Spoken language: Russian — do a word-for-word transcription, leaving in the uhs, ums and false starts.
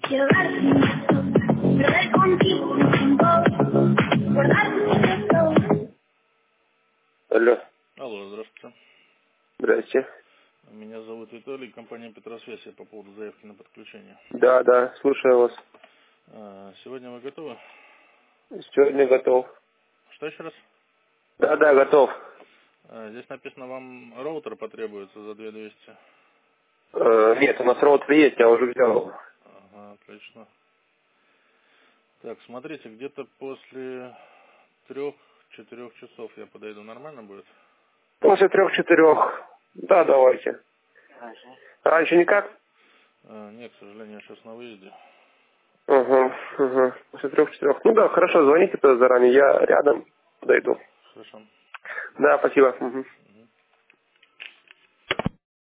Llevarte un beso, perder contigo un tiempo, guardar tu secreto. Алло, Алло, здравствуйте. здрасте. Меня зовут Виталий, компания Петросвязь, я по поводу заявки на подключение. Да, да, слушаю вас. А, Сегодня вы готовы? Сегодня готов. Что еще раз? Да, да, готов. А, Здесь написано, вам роутер потребуется за две тысячи двести. Э, нет, у нас роутер есть, я уже взял. Ага, отлично. Так, смотрите, где-то после трех-четырех часов я подойду, нормально будет? После трех-четырех. Да, давайте. Раньше никак? А, Нет, к сожалению, я сейчас на выезде. Угу, угу. После трех-четырех. Ну да, хорошо, звоните тогда заранее, я рядом подойду. Хорошо. Да, спасибо. Угу.